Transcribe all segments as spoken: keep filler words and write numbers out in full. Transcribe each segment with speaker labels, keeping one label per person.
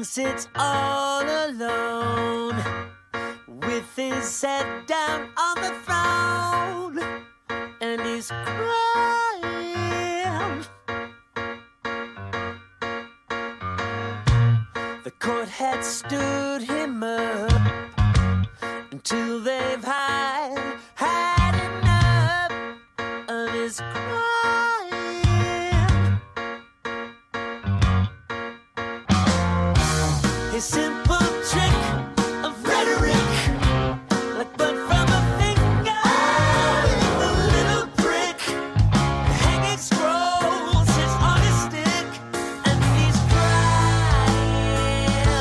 Speaker 1: sits all alone with his head down on the throne, and he's crying. The court had stood him up until they've had, had enough of his crying. His simple trick of rhetoric, like blood from a finger with a little prick. The hanging scroll sits on his stick, and he's crying.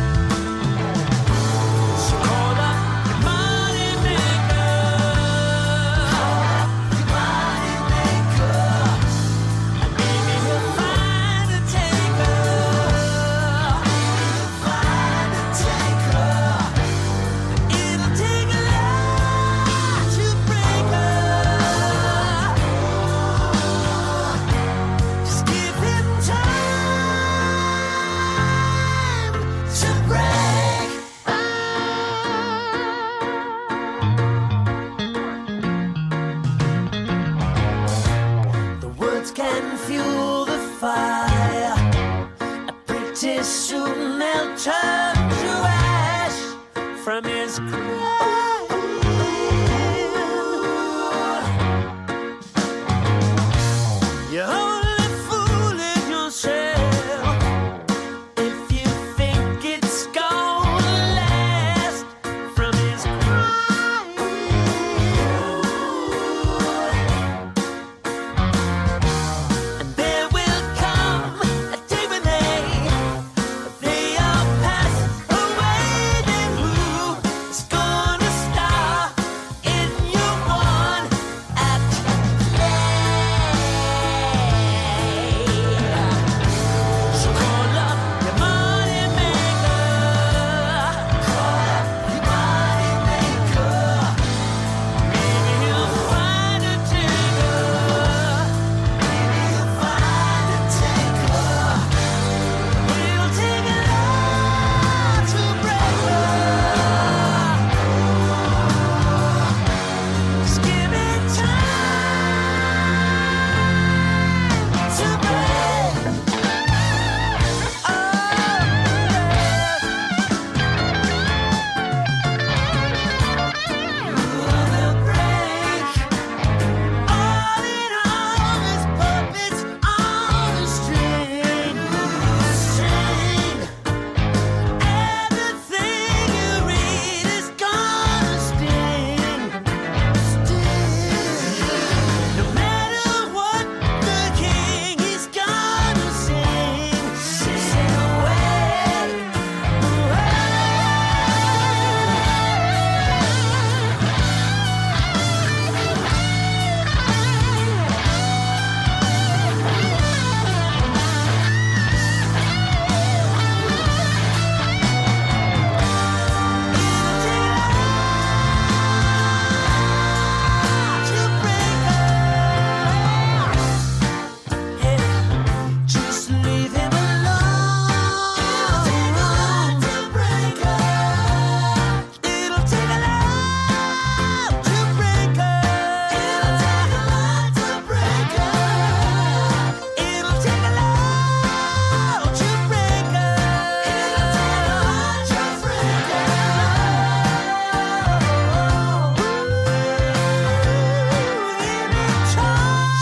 Speaker 1: So call up your money maker, call up your money maker, and maybe he'll find a taker. Can fuel the fire. Pretty soon they'll turn to ash from his crying. You're only fooling yourself if you think it's gonna last from his crying. And there will come a day when they, they all pass away. Then who is gonna star in your one act play? So call up your money maker, call up your money maker. Maybe you'll find a taker. Maybe you'll find a taker. It'll take a lot to break her. Just give it time to break. Oh, will break. All in all, his puppets on the string. String. Everything you read is gonna sting. Sting. No matter what the king is gonna sing. Sing away. Just leave him alone. It'll take a lot to break her. It'll take a lot to break her. It'll take a lot to break her. It'll take a lot to break her. It'll take a lot to break her. Give me time.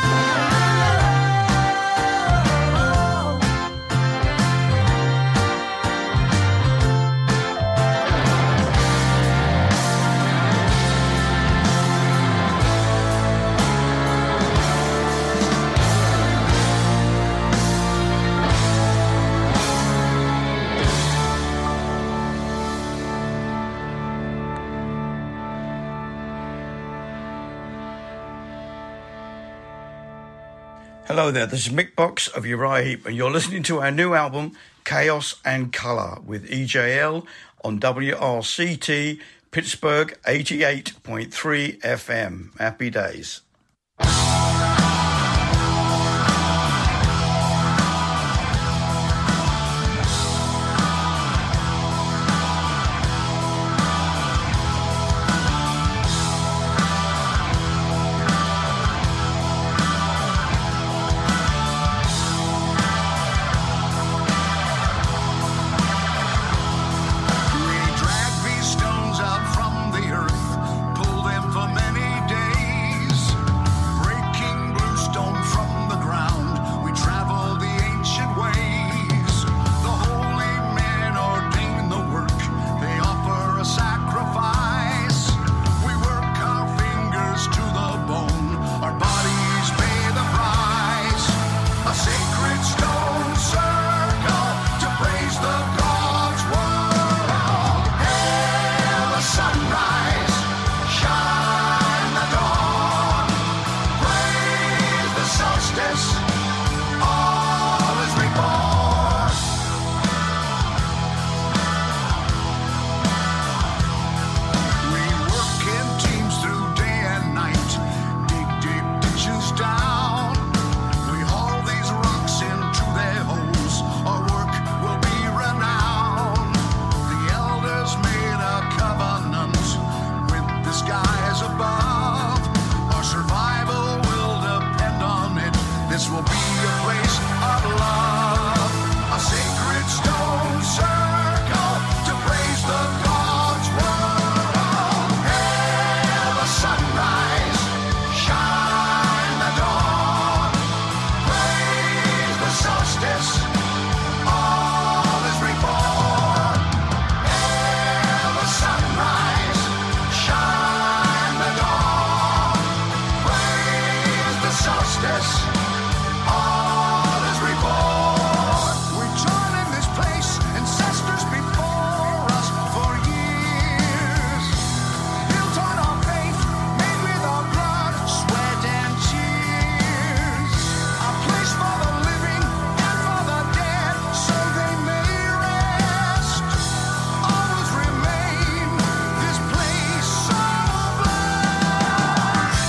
Speaker 2: Hello there, this is Mick Box of Uriah Heep, and you're listening to our new album, Chaos and Colour, with E J L on W R C T Pittsburgh eighty-eight point three F M. Happy days.
Speaker 3: solstice, all is reborn. We join in this place, ancestors before us for years. Built on our faith, made with our blood, sweat and tears. A place for the living and for the dead, so they may rest. Always remain this place so blessed.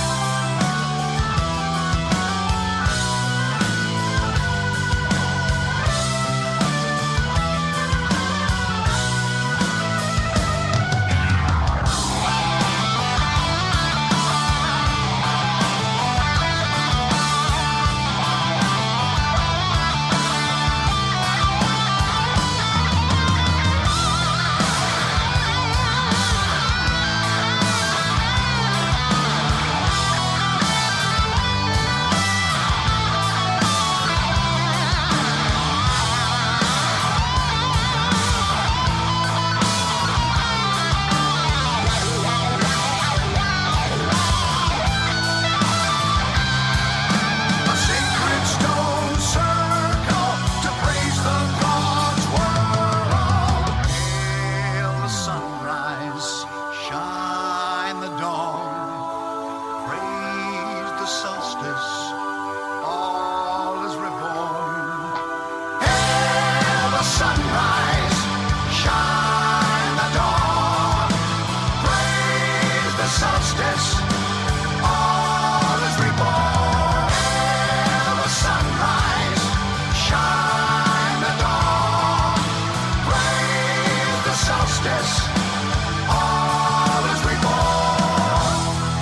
Speaker 3: A sacred stone circle to praise the gods world. Hail the sunrise, shine the dawn. Praise the solstice, all is reborn. Hail the sunrise, shine the dawn. Praise the solstice, all is reborn. Hail the sunrise, shine the dawn. Praise the solstice, all is reborn.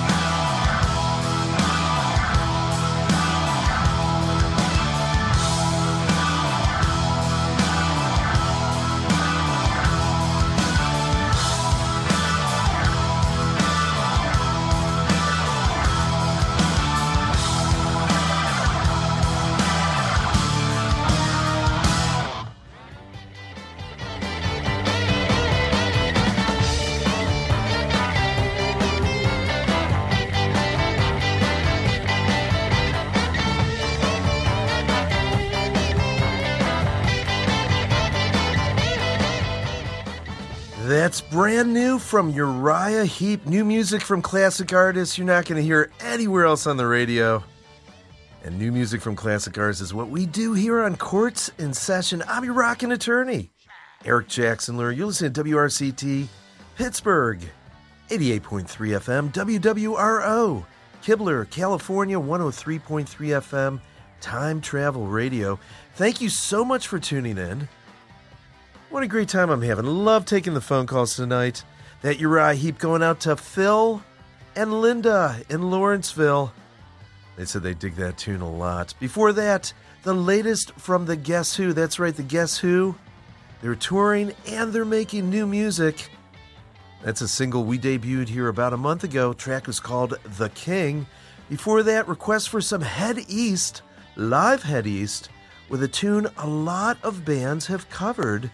Speaker 4: That's brand new from Uriah Heep. New music from classic artists you're not going to hear anywhere else on the radio. And new music from classic artists is what we do here on Courts in Session. I'm your rockin' attorney, Eric Jackson Lurie. You're listening to W R C T Pittsburgh, eighty-eight point three F M, W W R O, Kibler, California, one oh three point three F M, Time Travel Radio. Thank you so much for tuning in. What a great time I'm having. Love taking the phone calls tonight. That Uriah Heep going out to Phil and Linda in Lawrenceville. They said they dig that tune a lot. Before that, the latest from the Guess Who. That's right, the Guess Who. They're touring and they're making new music. That's a single we debuted here about a month ago. Track was called The King. Before that, request for some Head East, live Head East, with a tune a lot of bands have covered,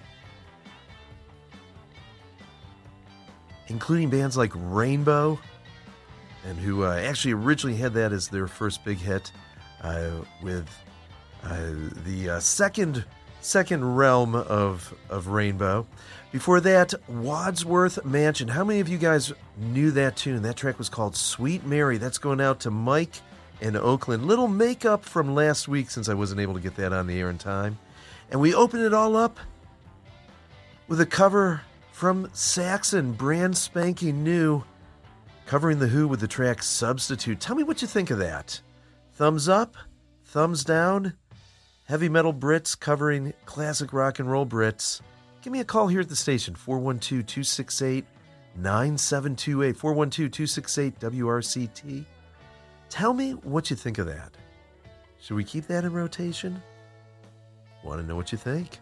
Speaker 4: including bands like Rainbow, and who uh, actually originally had that as their first big hit uh, with uh, the uh, second second realm of of Rainbow. Before that, Wadsworth Mansion. How many of you guys knew that tune? That track was called Sweet Mary. That's going out to Mike in Oakland. Little makeup from last week since I wasn't able to get that on the air in time. And we open it all up with a cover from Saxon, brand spanking new, covering The Who with the track Substitute. Tell me what you think of that. Thumbs up? Thumbs down? Heavy metal Brits covering classic rock and roll Brits. Give me a call here at the station, four one two, two six eight, nine seven two eight, four one two, two six eight, W R C T. Tell me what you think of that. Should we keep that in rotation? Want to know what you think?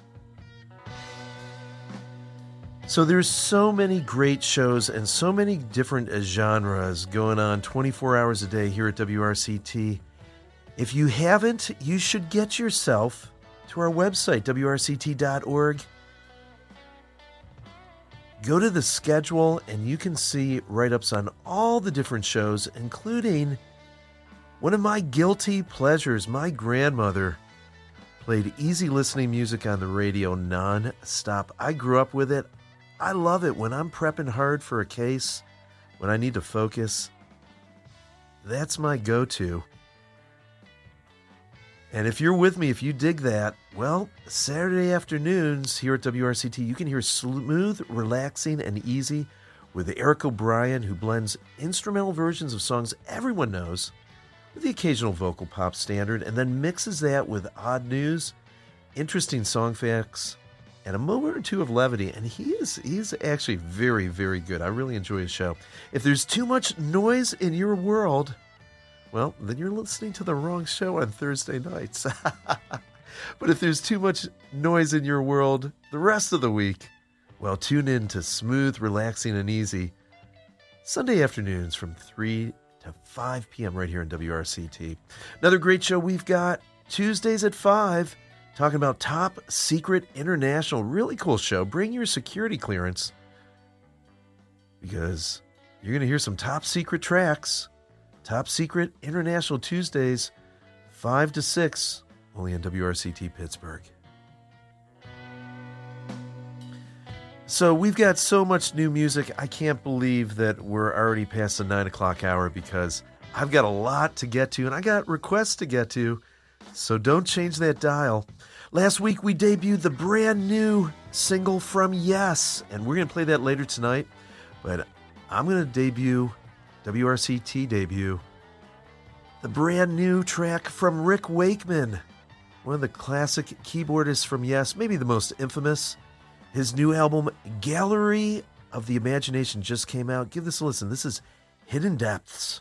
Speaker 4: So there's so many great shows and so many different genres going on twenty-four hours a day here at W R C T. If you haven't, you should get yourself to our website, W R C T dot org. Go to the schedule and you can see write-ups on all the different shows, including One of my guilty pleasures, my grandmother played easy listening music on the radio non-stop. I grew up with it. I love it when I'm prepping hard for a case, when I need to focus. That's my go-to. And if you're with me, if you dig that, well, Saturday afternoons here at W R C T, you can hear smooth, relaxing, and easy with Eric O'Brien, who blends instrumental versions of songs everyone knows with the occasional vocal pop standard, and then mixes that with odd news, interesting song facts, and a moment or two of levity. And he is he's actually very, very good. I really enjoy his show. If there's too much noise in your world, well, then you're listening to the wrong show on Thursday nights. But if there's too much noise in your world the rest of the week, well, tune in to Smooth, Relaxing, and Easy Sunday afternoons from three to five p.m. right here on W R C T. Another great show we've got Tuesdays at five, talking about Top Secret International. Really cool show. Bring your security clearance, because you're going to hear some top secret tracks. Top Secret International Tuesdays, five to six, only on W R C T Pittsburgh. So we've got so much new music, I can't believe that we're already past the nine o'clock hour, because I've got a lot to get to, and I got requests to get to, so don't change that dial. Last week we debuted the brand new single from Yes, and we're going to play that later tonight, but I'm going to debut, W R C T debut, the brand new track from Rick Wakeman, one of the classic keyboardists from Yes, maybe the most infamous. His new album, Gallery of the Imagination, just came out. Give this a listen. This is Hidden Depths.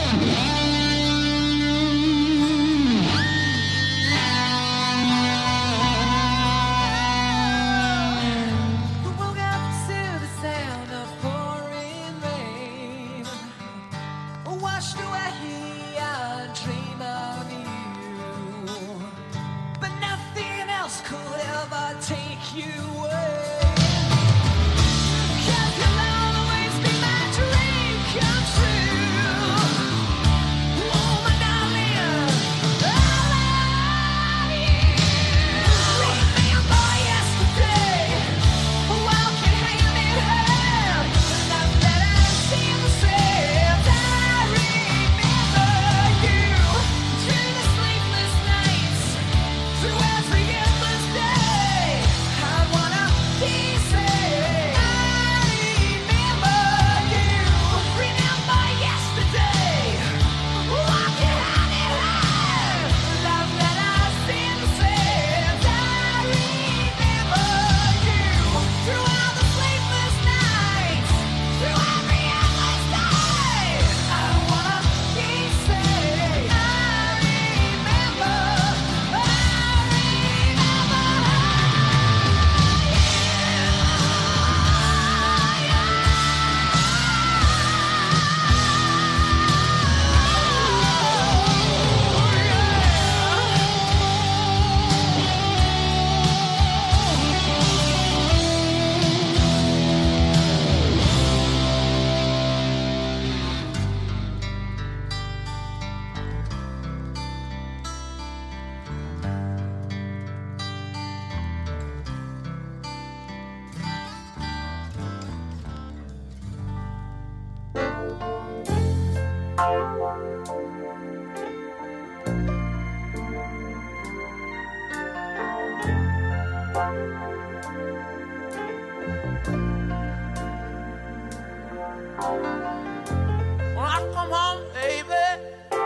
Speaker 1: When I come home, baby,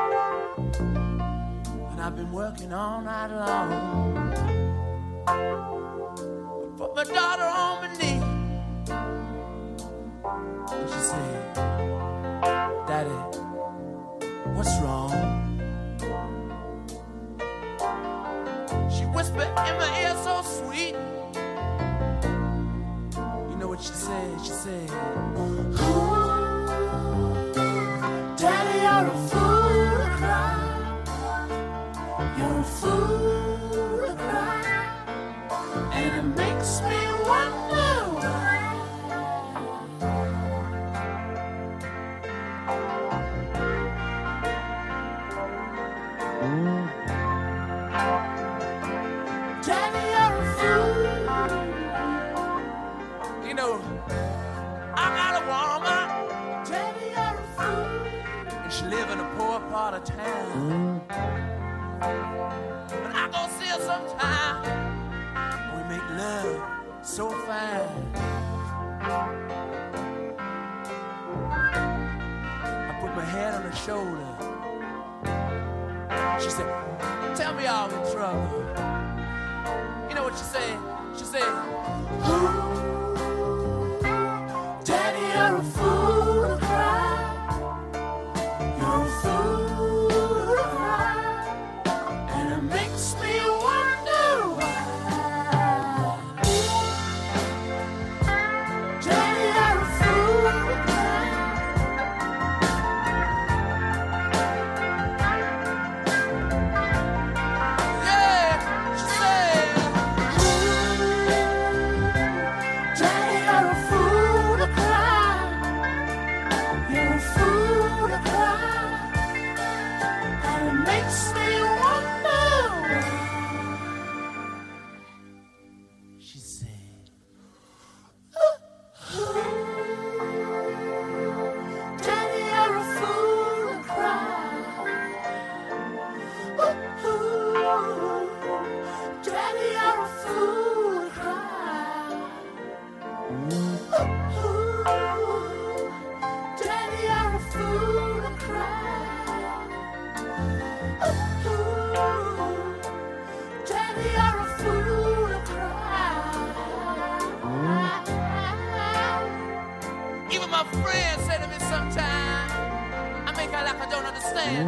Speaker 1: and I've been working all night long, I put my daughter on my knee, and she said, Daddy, what's wrong? She whispered in my ear so sweet. You know what she said? She said, Daddy, you're a fool to cry. You're a fool to cry. And it makes me wonder why. Daddy, you're a fool. You know, I got a woman. Daddy, you're a fool. And she live in a poor part of town. But I go see her sometime. We make love so fine. I put my head on her shoulder. She said, tell me all in trouble. You know what she said? She said, Daddy, you're a fool to cry. You're a fool to cry. And it makes me wonder why. Daddy, you're a fool to cry. Yeah, she said, Daddy, you're a fool to cry. saying?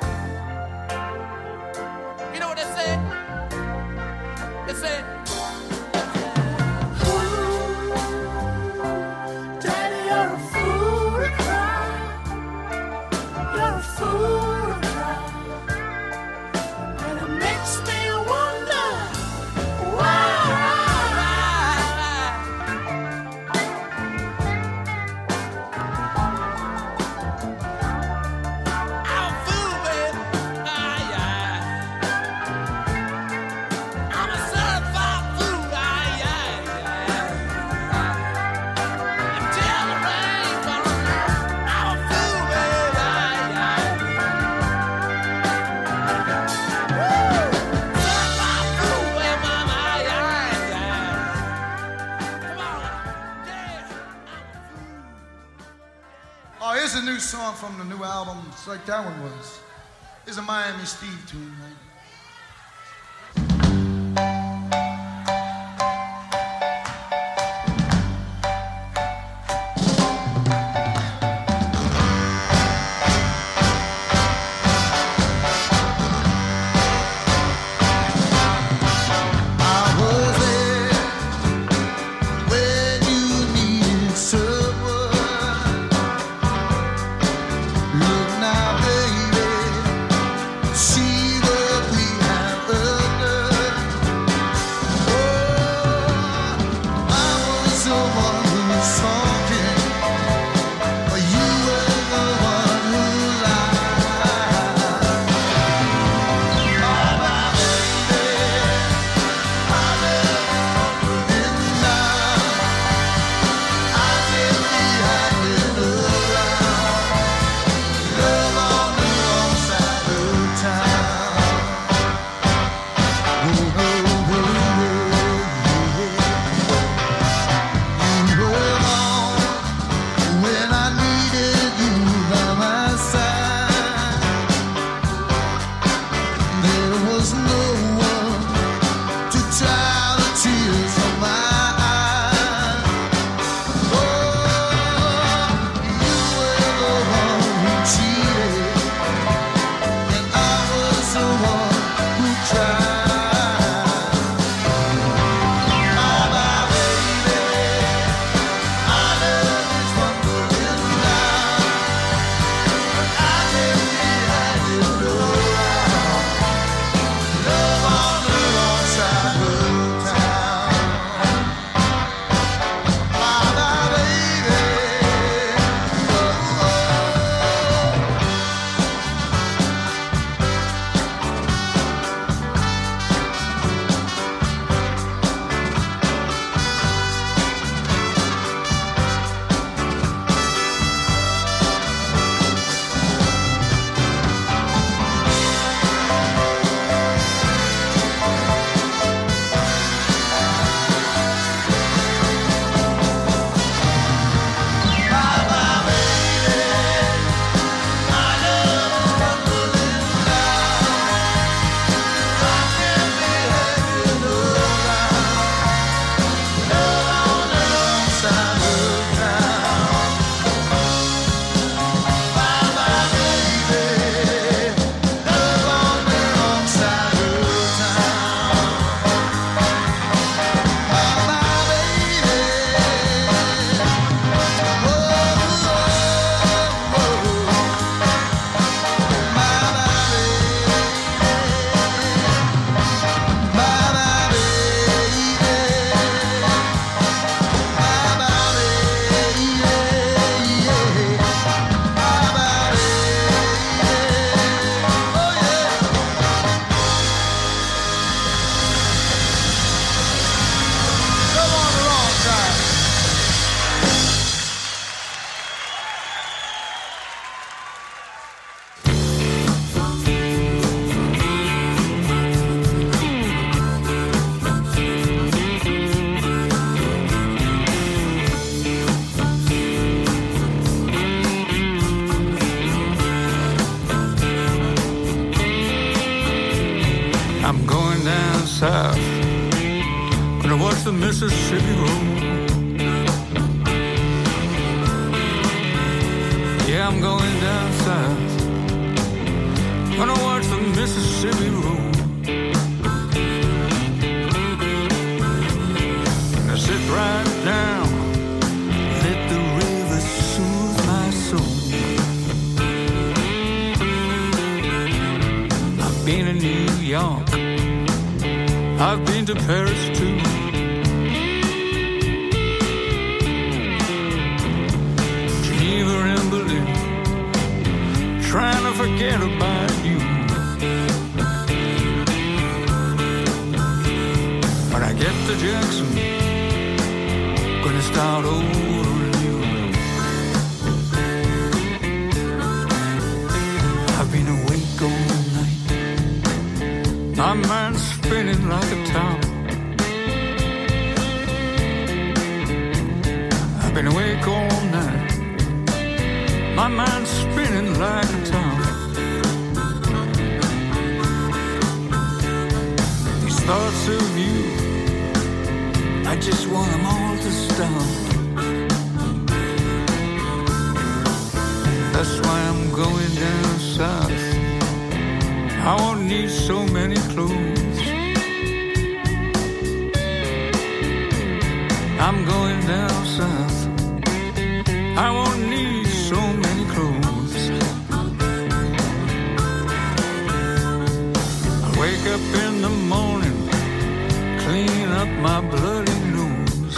Speaker 1: You know what they say? They say, Daddy, you're a fool to cry. You're a fool to cry. And it makes me wonder why. I'm a fool, baby. Ah, yeah. I'm a certified fool. Ah, yeah, yeah. Until the rain falls, I'm a fool, baby. Ah, yeah. Certified fool, baby, mama. Ah, yeah, yeah. Come on, yeah.
Speaker 3: Oh, here's a new song from the new album. It's like that one was. Here's a Miami Steve tune, right? I was there when you needed someone. Look now, baby, see what we have done. Oh, I was the one who was talking, but you were the one who lied. Oh, my baby, I love you now. I did the hanging around. Love on the wrong side of town. Oh, oh, oh, oh, yeah. You were gone when I needed you by my side. There was no one to dry the tears from my eyes. Oh, you were the one who cheated, and I was the one who tried. My, my baby, our love is rumbling down, but I can't be hanging around. Love on the wrong side of town. My, my baby, oh, oh.
Speaker 5: I'm going down south, gonna watch the Mississippi roll. Yeah, I'm going down south, Mississippi road. And I sit right down, let the river soothe my soul. I've been in New York, I've been to Paris too. Geneva and Berlin, trying to forget about you. When I get to Jackson, gonna start over anew. I've been awake all night, my mind's spinning like a top. I've been awake all night, my mind's spinning like a top. These thoughts of you, I just want them all to stop. That's why I'm going down south. I won't need so many clothes. I'm going down south. I won't need so many clothes. I wake up in the morning, clean up my bloody nose.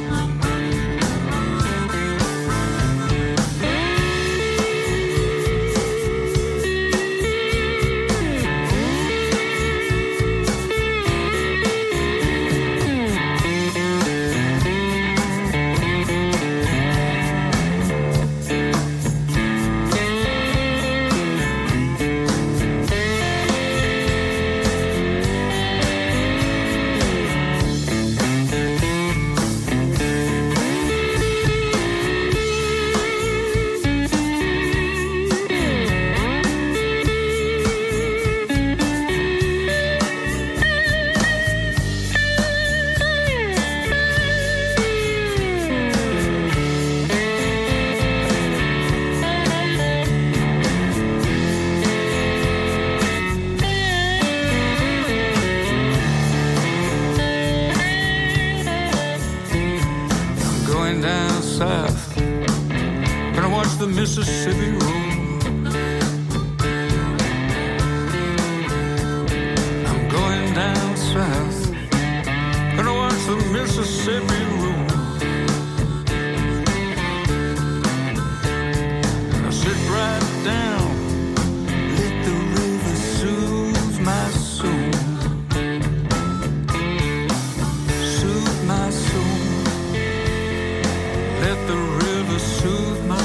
Speaker 5: The Mississippi road. I'm going down south, gonna watch the Mississippi road. I sit right down, let the river soothe my soul, soothe my soul, let the river soothe my soul.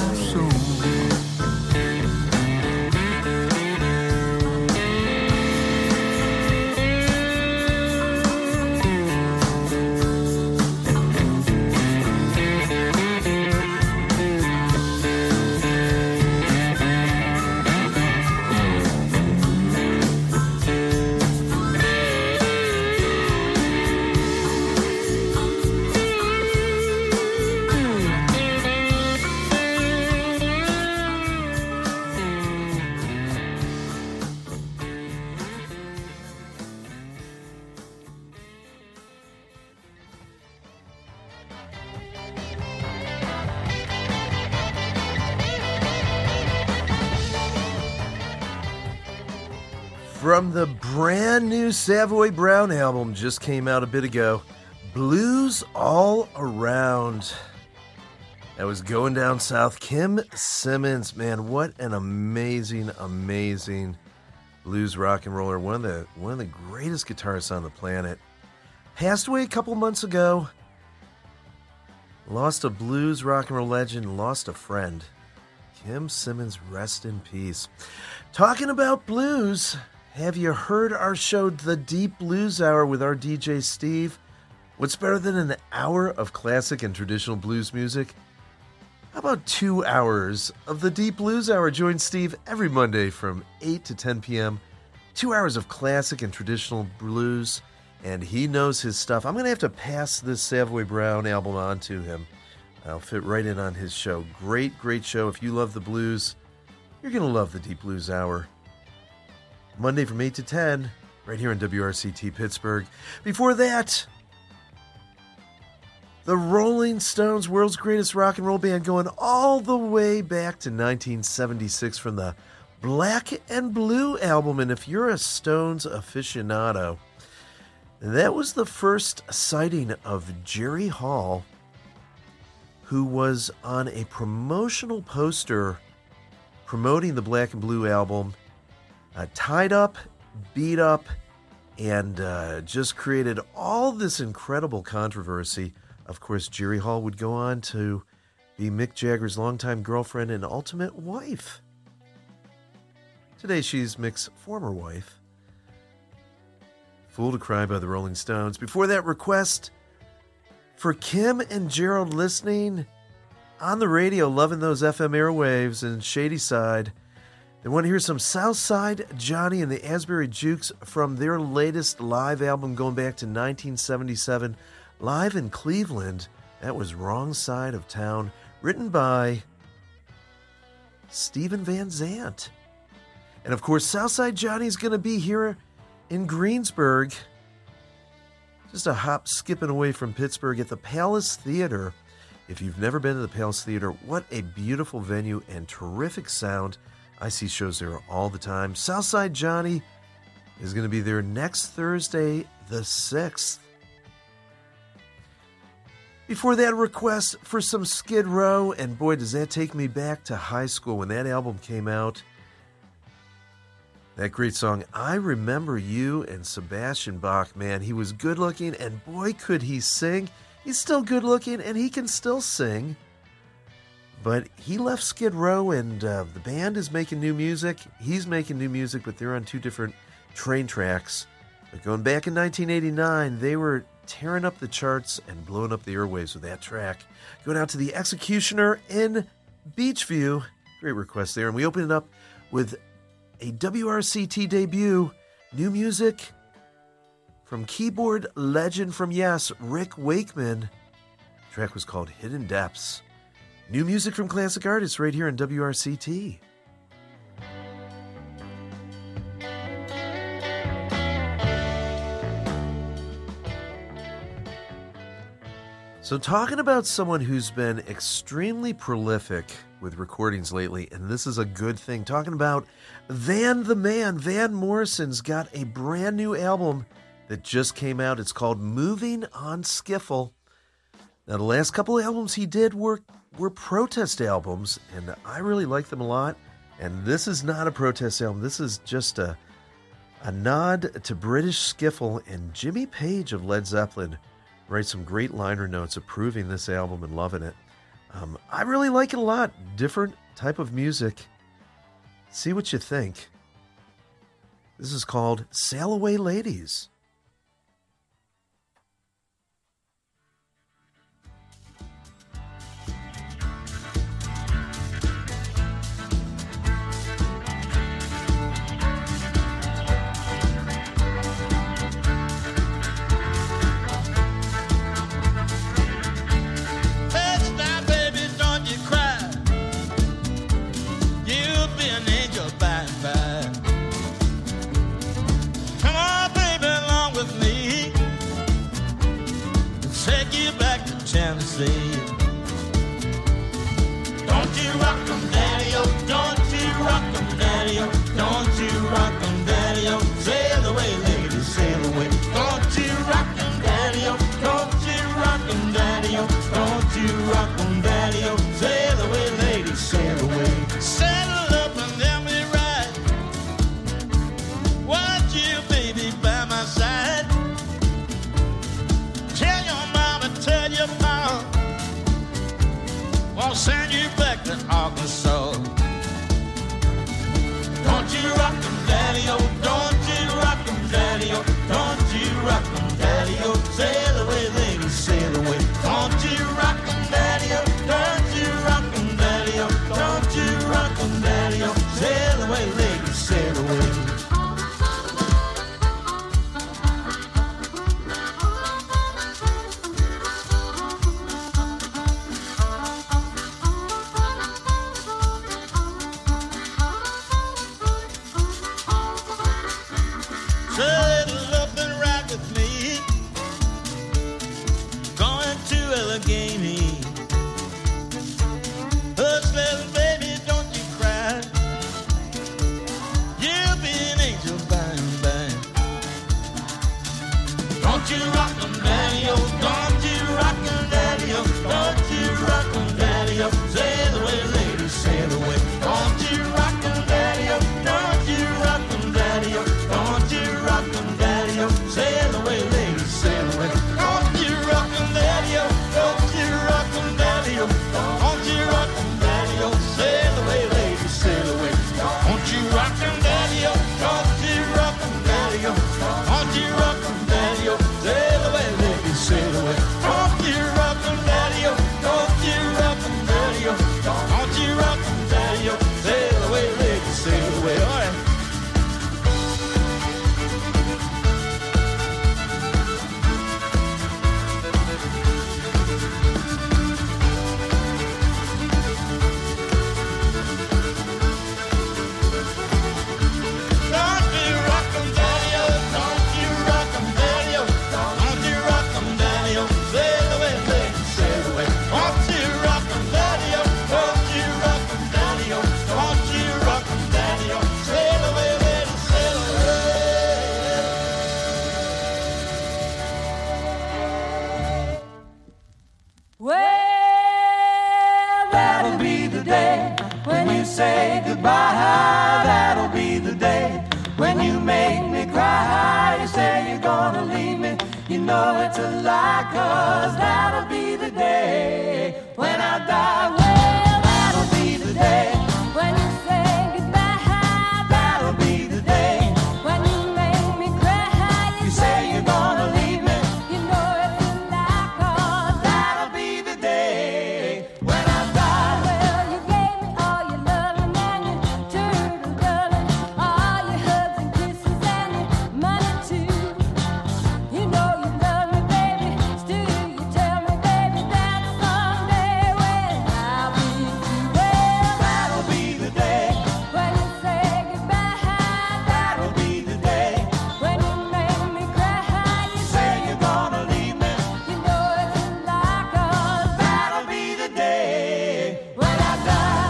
Speaker 4: From the brand new Savoy Brown album, just came out a bit ago, Blues All Around. That was Going Down South. Kim Simmons, man, what an amazing, amazing blues rock and roller. One of the one of the greatest guitarists on the planet. Passed away a couple months ago. Lost a blues rock and roll legend, lost a friend. Kim Simmons, rest in peace. Talking about blues, have you heard our show, The Deep Blues Hour, with our D J Steve? What's better than an hour of classic and traditional blues music? How about two hours of The Deep Blues Hour? Join Steve every Monday from eight to ten p.m. Two hours of classic and traditional blues, and he knows his stuff. I'm going to have to pass this Savoy Brown album on to him. I'll fit right in on his show. Great, great show. If you love the blues, you're going to love The Deep Blues Hour. Monday from eight to ten, right here on W R C T Pittsburgh. Before that, the Rolling Stones, world's greatest rock and roll band, going all the way back to nineteen seventy-six from the Black and Blue album. And if you're a Stones aficionado, that was the first sighting of Jerry Hall, who was on a promotional poster promoting the Black and Blue album, uh, tied up, beat up, and uh, just created all this incredible controversy. Of course, Jerry Hall would go on to be Mick Jagger's longtime girlfriend and ultimate wife. Today, she's Mick's former wife. Fool to Cry by the Rolling Stones. Before that, request for Kim and Gerald listening on the radio, loving those F M airwaves in Shadyside. They want to hear some Southside Johnny and the Asbury Jukes from their latest live album going back to nineteen seventy-seven. Live in Cleveland. That was Wrong Side of Town, written by Stephen Van Zandt. And of course, Southside Johnny's going to be here in Greensburg, just a hop skipping away from Pittsburgh, at the Palace Theater. If you've never been to the Palace Theater, what a beautiful venue and terrific sound. I see shows there all the time. Southside Johnny is going to be there next Thursday, the sixth. Before that, request for some Skid Row, and boy, does that take me back to high school when that album came out. That great song, I Remember You, and Sebastian Bach, man, he was good looking, and boy, could he sing. He's still good looking, and he can still sing. But he left Skid Row, and uh, the band is making new music. He's making new music, but they're on two different train tracks. But going back in nineteen eighty-nine, they were tearing up the charts and blowing up the airwaves with that track. Going out to the Executioner in Beachview. Great request there. And we open it up with a W R C T debut, new music from keyboard legend from Yes, Rick Wakeman. The track was called Hidden Depths. New music from classic artists right here on W R C T. So talking about someone who's been extremely prolific with recordings lately, and this is a good thing, talking about Van the Man. Van Morrison's got a brand new album that just came out. It's called Moving on Skiffle. Now, the last couple of albums he did were, were protest albums, and I really like them a lot. And this is not a protest album. This is just a, a nod to British skiffle, and Jimmy Page of Led Zeppelin writes some great liner notes approving this album and loving it. Um, I really like it a lot. Different type of music. See what you think. This is called Sail Away Ladies.
Speaker 5: Tennessee. Don't you rock 'em, daddy-o, don't you rock 'em, daddy-o, don't you rock 'em, daddy-o, sail away, ladies, sail away. Don't you rock 'em, daddy-o, don't you rock 'em, daddy-o, don't you rock 'em, daddy-o, sail away, ladies, sail away. Saddle up and let me ride. Want you, baby, by my side. Tell your mama, tell your papa, I'll send you back to Arkansas. Don't you rock 'em, daddy-o, don't you rock 'em, daddy-o, don't you rock 'em, daddy-o, sail away, ladies, sail away. Don't you rock 'em, daddy-o, don't you rock 'em, daddy-o, don't you rock 'em, daddy-o, sail away, ladies, sail away. Settle up and ride with me. Going to Allegheny. Hush, little baby, don't you cry. You'll be an angel by and by. Don't you rock 'em, daddy-o, don't you rock 'em, daddy-o, don't you rock 'em, daddy-o, sail away, lady, sail away. Don't you rock 'em, daddy-o, don't you rock 'em, daddy-o, don't you rock 'em, daddy-o, sail away, lady, sail away. Don't you rock 'em, daddy-o, don't you rock 'em, daddy-o, don't you rock 'em, daddy-o, sail away, lady, sail away. Don't you rock 'em, daddy-o, don't you rock 'em, daddy-o, don't you rock 'em, daddy-o, sail away, lady, sail away. Don't you rock 'em, daddy-o, don't you rock 'em, daddy-o, don't you rock 'em, daddy-o, sail away, lady, sail away. All right. Don't you rock 'em, daddy-o, don't you rock 'em, daddy-o, don't you rock 'em, daddy-o, sail away, lady, sail away. Don't you rock 'em, daddy-o, don't you rock 'em, daddy-o, don't you rock 'em, daddy-o, sail away, lady, sail away.
Speaker 1: Well, that'll be the day when you say goodbye. That'll be the day when you make me cry. You say you're gonna leave me. You know it's a lie, 'cause that'll be the day when I die. Well, that'll be the day when you say goodbye. That'll be the day when you make me cry. You say you're gonna leave me. You know it's a lie, 'cause that'll be the day when I die. Well, you gave me all your loving and your turtle darling, all your hugs and kisses and your money too. You know you love me, baby. Still you tell me, baby, that someday when I'll be too. Well, that'll be the day when you say goodbye. That'll be the day when you make me cry. You say you're gonna leave me. You know it's a lie, 'cause that'll be the day when I die.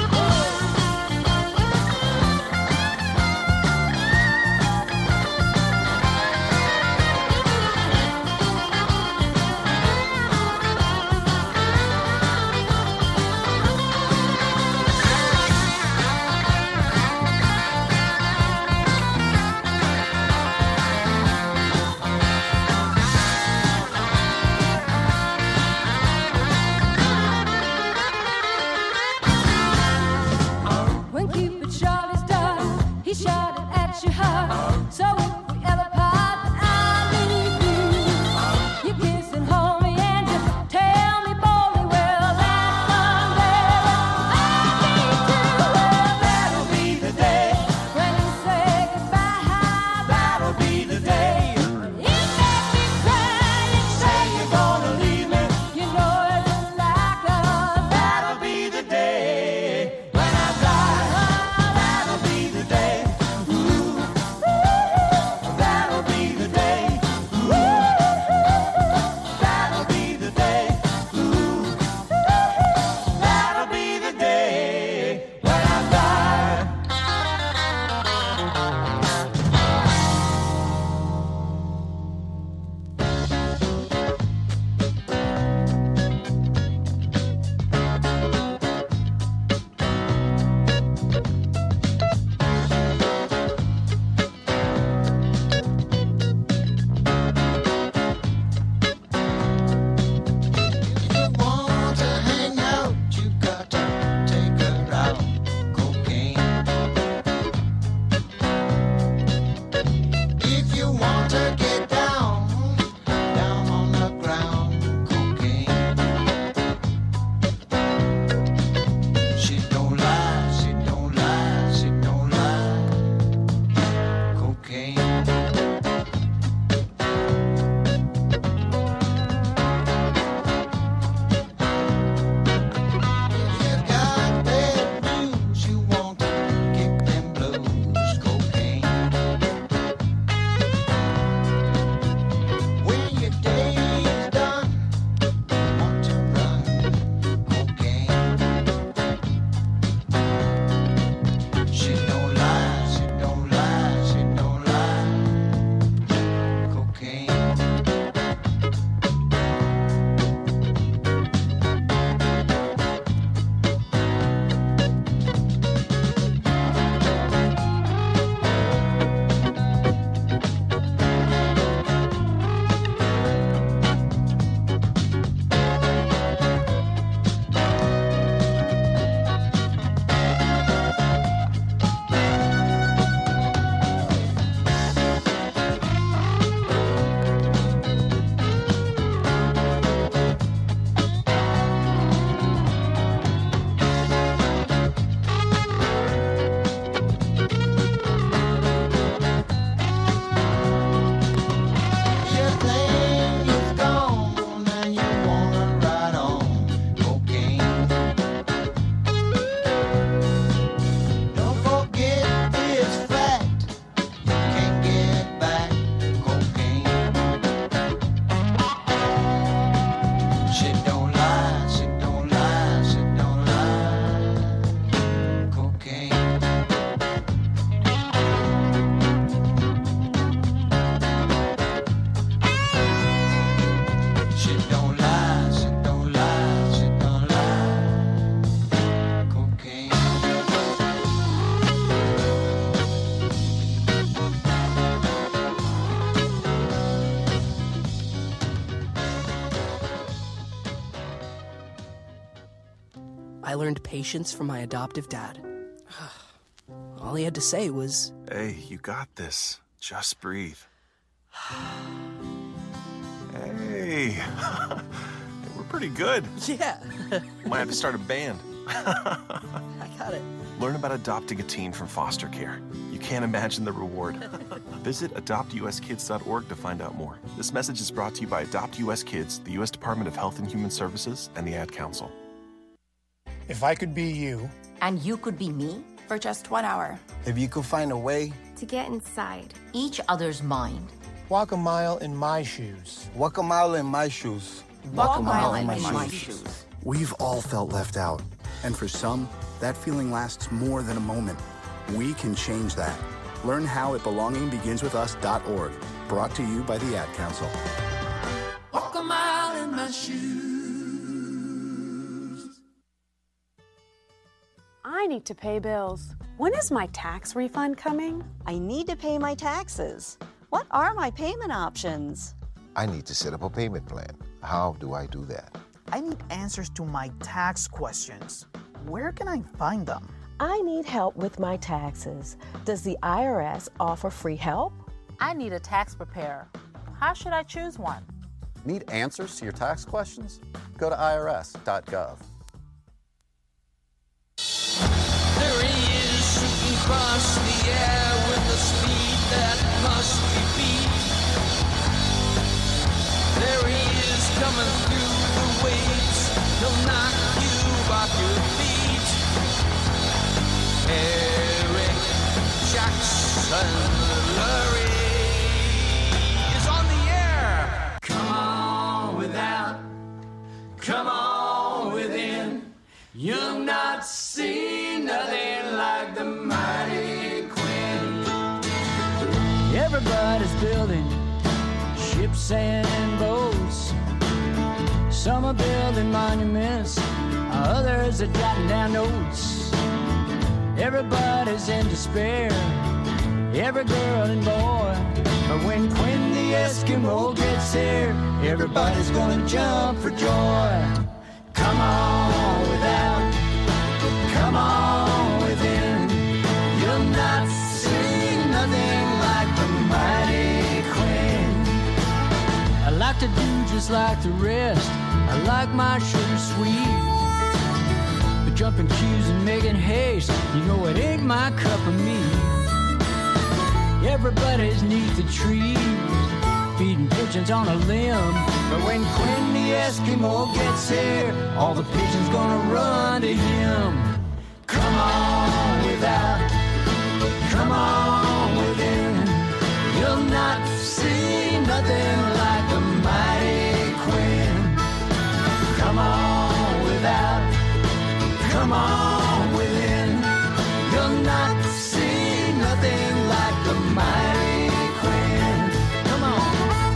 Speaker 1: When Cupid shot his dart, he shot it at your heart. So if we ever part, I'll leave you. You kiss and hold me and you tell me boldly, well, that someday I'll be too. Well, that'll be the day when you say goodbye. That'll be the day when you make me cry. You say you're gonna leave me. You know it's a lie, 'cause that'll be the day when I die. That'll be the day. Ooh, ooh,
Speaker 6: learned patience from my adoptive dad. All he had to say was,
Speaker 7: Hey, you got this. Just breathe. Hey, we're pretty good.
Speaker 6: yeah,
Speaker 7: Might have to start a band.
Speaker 6: I got it.
Speaker 7: Learn about adopting a teen from foster care. You can't imagine the reward. Visit adopt u s kids dot org to find out more. This message is brought to you by Adopt U S Kids, the U S Department of Health and Human Services, and the Ad Council.
Speaker 8: If I could be you,
Speaker 9: And you could be me for just one hour.
Speaker 8: if you could find a way,
Speaker 10: To get inside.
Speaker 9: Each other's mind.
Speaker 8: walk a mile in my shoes.
Speaker 11: Walk a mile in my shoes.
Speaker 9: Walk a mile in my shoes.
Speaker 12: We've all felt left out. And for some, that feeling lasts more than a moment. We can change that. Learn how at belonging begins with us dot org. Brought to you by the Ad Council.
Speaker 5: Walk a mile in my shoes.
Speaker 10: I need to pay bills. When is my tax refund coming?
Speaker 13: I need to pay my taxes. What are my payment options?
Speaker 14: I need to set up a payment plan. How do I do that?
Speaker 15: I need answers to my tax questions. Where can I find them?
Speaker 16: I need help with my taxes. Does the I R S offer free help?
Speaker 17: I need a tax preparer. How should I choose one?
Speaker 18: Need answers to your tax questions? Go to I R S dot gov.
Speaker 5: There he is shooting across the air with a speed that must be beat. There he is coming through the waves. He'll knock you off your feet. Eric Jackson Lurie is on the air. Come on without, come on within. You've not seen nothing like the mighty Quinn.
Speaker 19: Everybody's building ships and boats. Some are building monuments, others are jotting down notes. Everybody's in despair, every girl and boy. But when Quinn the Eskimo gets here, everybody's gonna jump for joy. Come on without, come on within. You'll not see nothing like the mighty Quinn. I like to do just like the rest. I like my sugar sweet. But jumping queues and making haste, you know it ain't my cup of meat. Everybody's neath the trees, feeding pigeons on a limb. But when Quinn the Eskimo gets here, all the pigeons gonna run to him. Come on without, come on within. You'll not see nothing like the mighty Quinn. Come on without, come on within. You'll not see nothing like the mighty Quinn. Come on.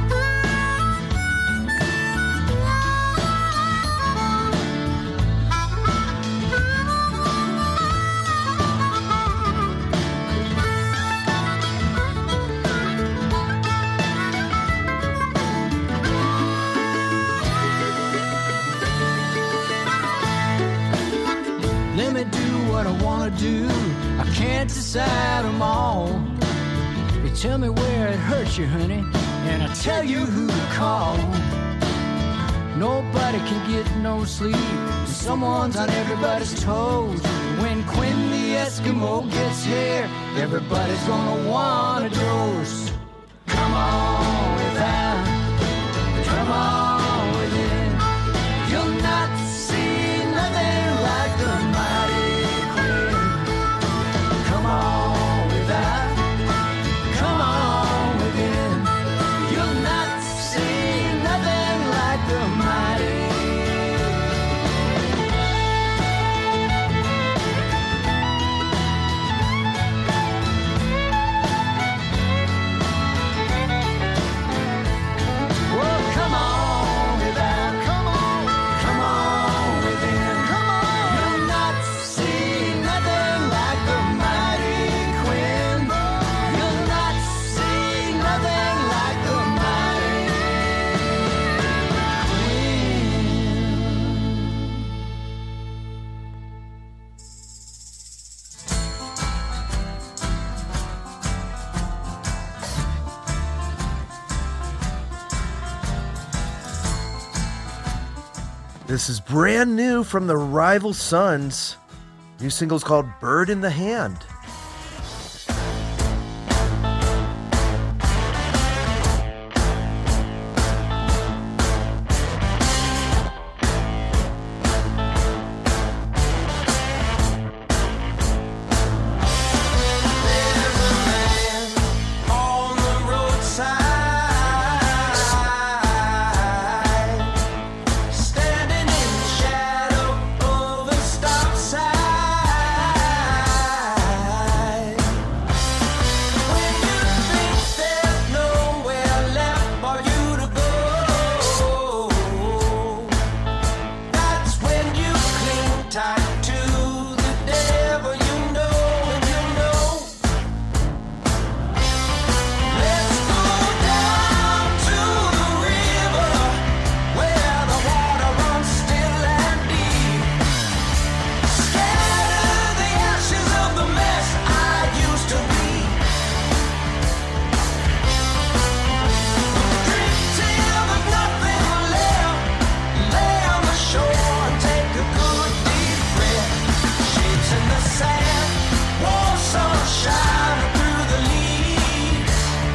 Speaker 19: Let me do what I wanna do. I can't decide them all. You tell me where it hurts you, honey, and I tell you who to call. Nobody can get no sleep. Someone's on everybody's toes. When Quinn the Eskimo gets here, everybody's gonna want a dose. Come on without, come on within. You'll not see nothing like the mighty Quinn. Come on without, come on within. You'll not see nothing like the mighty. Well, come on
Speaker 4: This is brand new from the Rival Sons. New single's called Bird in the Hand.
Speaker 1: On the roadside, standing in the shadow of a stop sign. When you think there's nowhere left for you to go, that's when you cling tight to the devil you know and you know. Let's go down to the river where the water runs still and deep. Scatter the ashes of the mess I used to be. Drink till there's nothing left. Lay on the shore and take a good deep breath. Shapes in the sand, warm sunshine through the leaves.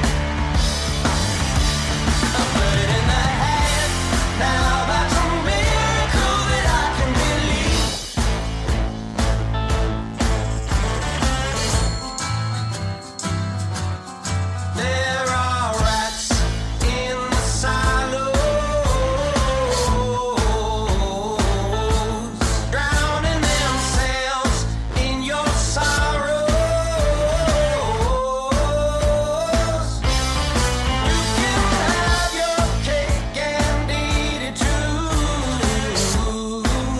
Speaker 1: A bird in the hand, now that's a miracle that I can believe. There are rats in the silos, drowning themselves in your sorrows. You can have your cake and eat it too.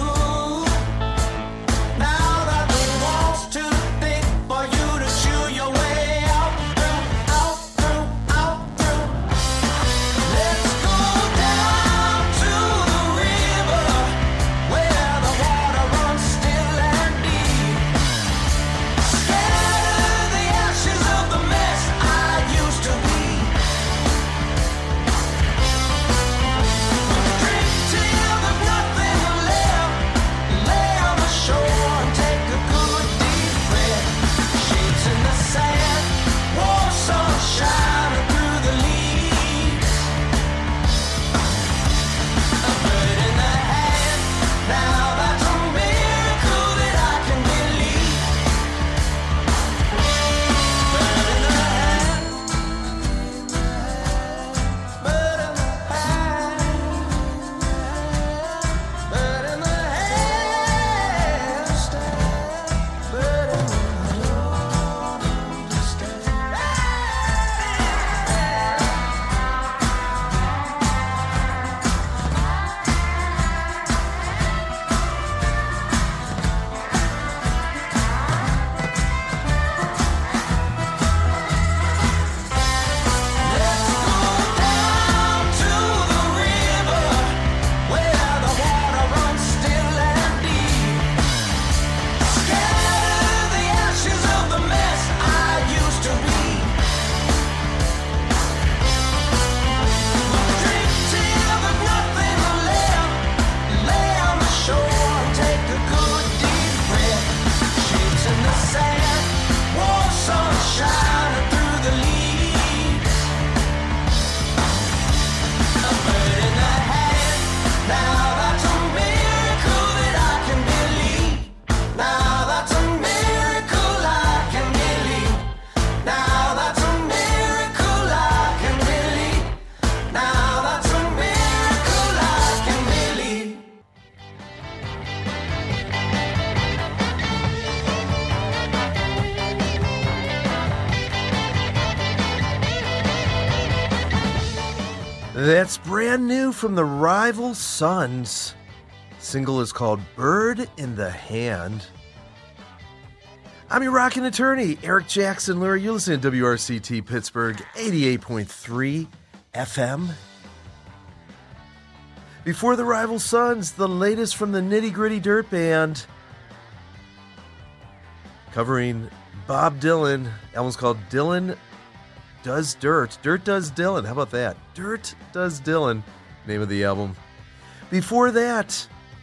Speaker 1: Now that the wall's too thick for you to chew your way out through, out through, out through. Let's go down to the river where the water runs still and deep. Scatter the ashes of the mess I used to be. Drink till there's nothing left. Lay on the shore and take a good deep breath. Shapes in the sand, warm sunshine through the leaves. A bird in the hand, now that's a miracle that I can believe. Bird in the hand, bird in the hand, bird in the hand, stand, bird in the down to the river where the water runs still and deep. Scatter the ashes of the mess I used to be. Drink till there's nothing left. Lay on the shore and take a good deep breath. Shapes in the sand, warm sunshine through the leaves. A bird in the hand, now that's a miracle that I can believe. Now that's a miracle I can believe. Now that's a miracle I can believe. Now that's a miracle I can believe.
Speaker 4: That's brand new from the Rival Sons. Single is called Bird in the Hand. I'm your rockin' attorney, Eric Jackson Lurie. You're listening to W R C T Pittsburgh, eighty-eight point three F M. Before the Rival Sons, the latest from the Nitty Gritty Dirt Band. Covering Bob Dylan. The album's called Dylan Does Dirt. Dirt Does Dylan. How about that? Dirt Does Dylan. Name of the album. Before that,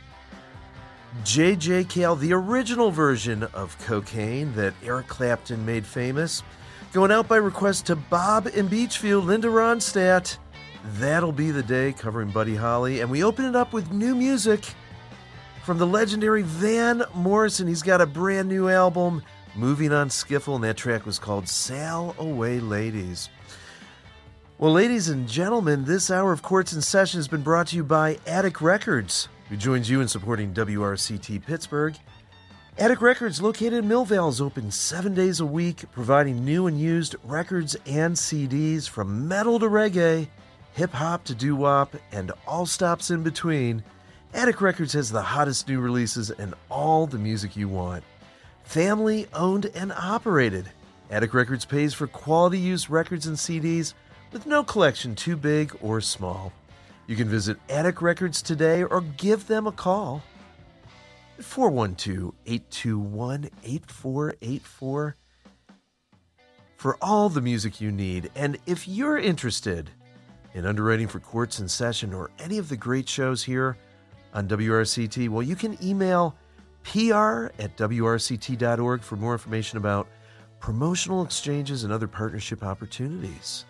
Speaker 4: J J Cale, the original version of Cocaine that Eric Clapton made famous. Going out by request to Bob in Beachfield, Linda Ronstadt. That'll Be the Day, covering Buddy Holly. And we open it up with new music from the legendary Van Morrison. He's got a brand new album, Moving on Skiffle, and that track was called Sail Away Ladies. Well, ladies and gentlemen, this hour of Courts in Session has been brought to you by Attic Records, who joins you in supporting W R C T Pittsburgh. Attic Records, located in Millvale, is open seven days a week, providing new and used records and C Ds from metal to reggae, hip-hop to doo-wop, and all stops in between. Attic Records has the hottest new releases and all the music you want. Family owned and operated. Attic Records pays for quality used records and C Ds with no collection too big or small. You can visit Attic Records today or give them a call at four one two, eight two one, eight four eight four for all the music you need. And if you're interested in underwriting for Courts in Session or any of the great shows here on W R C T, well, you can email P R at W R C T dot org for more information about promotional exchanges and other partnership opportunities.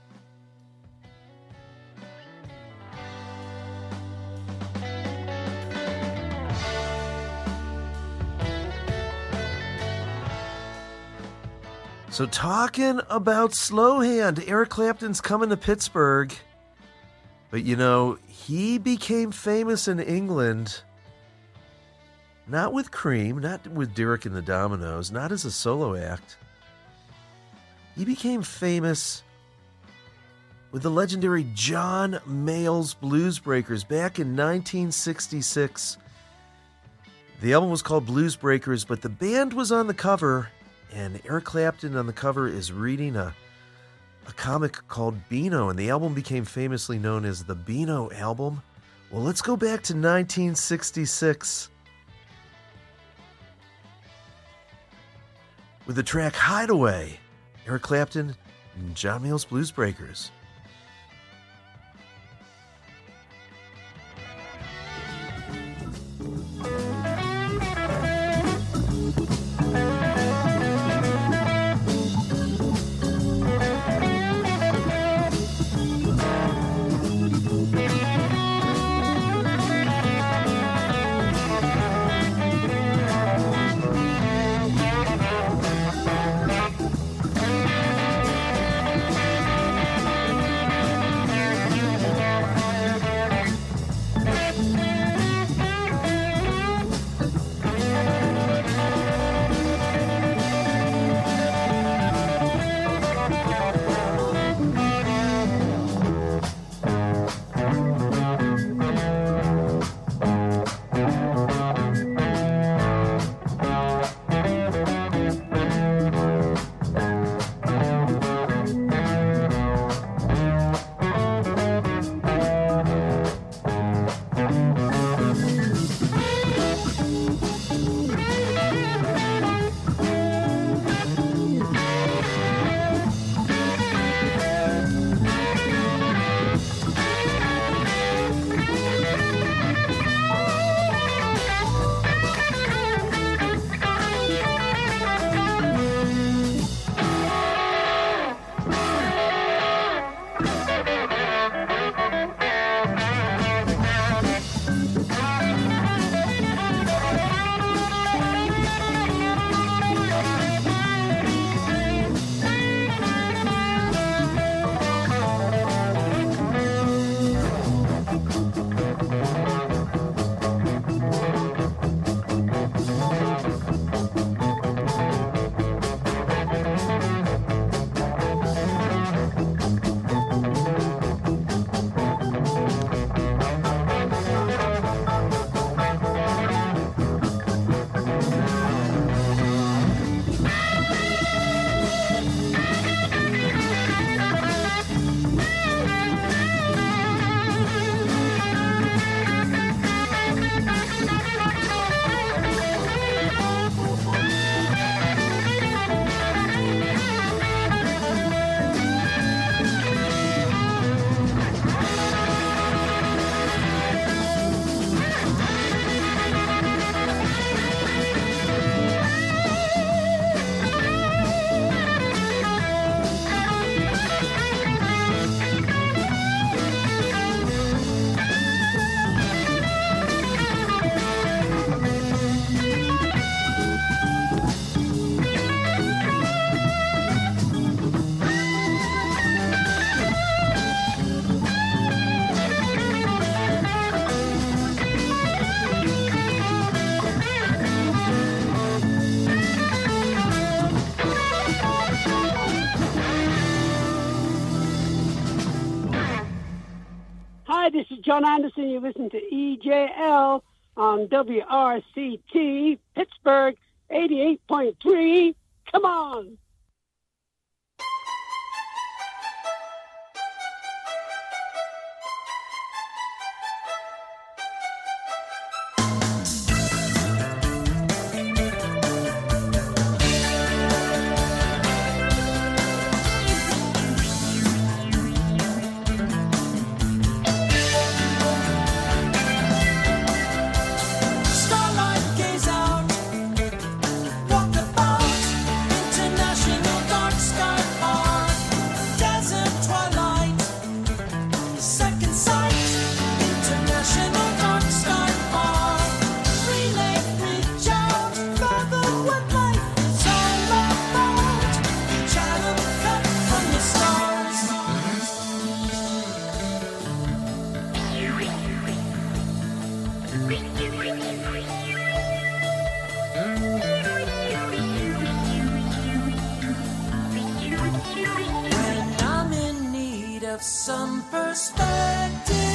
Speaker 4: So talking about slow hand, Eric Clapton's coming to Pittsburgh. But you know, he became famous in England, not with Cream, not with Derek and the Dominoes, not as a solo act. He became famous with the legendary John Mayall's Blues Breakers back in nineteen sixty-six. The album was called Blues Breakers, but the band was on the cover, and Eric Clapton on the cover is reading a, a comic called Beano, and the album became famously known as the Beano album. Well, let's go back to nineteen sixty-six with the track Hideaway, Eric Clapton and John Mayall's Blues Breakers.
Speaker 1: Hideaway.
Speaker 20: this is John Anderson. You listen to E J L on W R C T, Pittsburgh, eighty-eight point three. Come on.
Speaker 1: Starlight gaze out, walk about, international dark sky park, desert twilight, second sight, international dark sky park, relay, reach out, fathom what life is all about, shadow cut from the stars. When I'm in need of some perspective,